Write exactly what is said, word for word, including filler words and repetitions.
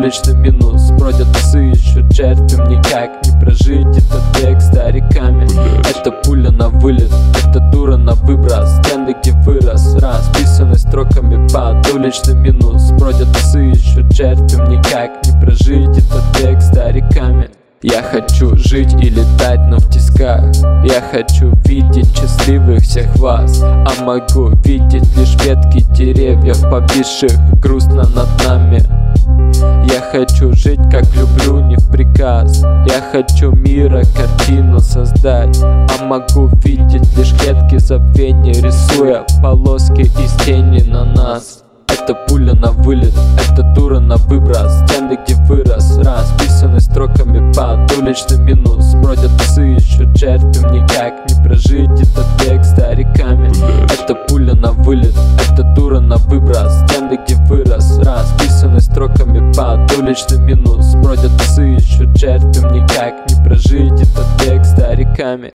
уличный минус. Бродят псы, ищут жертв, им никак не прожить этот век стариками. Это пуля на вылет, это дура на выброс. Стенды, где вырос, расписаны строками под уличный минус. Бродят псы, ищут жертв, им никак не прожить этот век стариками. Я хочу жить и летать, но в тисках. Я хочу видеть счастливых всех вас, а могу видеть лишь ветки деревьев, повисших грустно над нами. Я хочу жить, как люблю, не в приказ. Я хочу мира картину создать, а могу видеть лишь клетки забвения, рисуя полоски из тени на нас. Это пуля на вылет, это дура на выброс. Стенды, где вырос, расписаны строками под уличный минус. Бродят псы, ищут жертв, им никак не прожить этот век стариками. Это пуля на вылет, это дура на выброс. Стенды, где вырос, расписаны строками под уличный минус. Бродят псы, ищут жертв, им никак не прожить этот век стариками.